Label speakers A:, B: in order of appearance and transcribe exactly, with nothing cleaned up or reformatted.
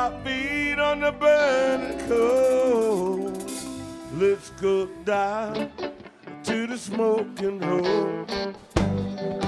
A: our feet on the burning coal. Let's go down to the smoking hole.